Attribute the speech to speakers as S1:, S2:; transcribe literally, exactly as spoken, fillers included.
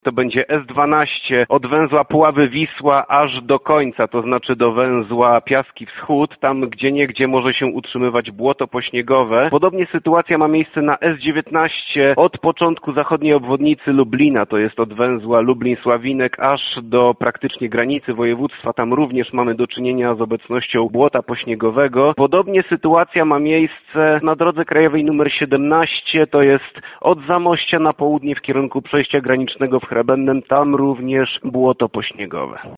S1: To będzie S dwanaście od węzła Puławy-Wisła aż do końca, to znaczy do węzła Piaski Wschód, tam gdzieniegdzie może się utrzymywać błoto pośniegowe. Podobnie sytuacja ma miejsce na S dziewiętnaście od początku zachodniej obwodnicy Lublina, to jest od węzła Lublin-Sławinek aż do praktycznie granicy województwa. Tam również mamy do czynienia z obecnością błota pośniegowego. Podobnie sytuacja ma miejsce na drodze krajowej numer siedemnaście, to jest od Zamościa na południe w kierunku przejścia granicznego w Hrebennem, tam również błoto pośniegowe.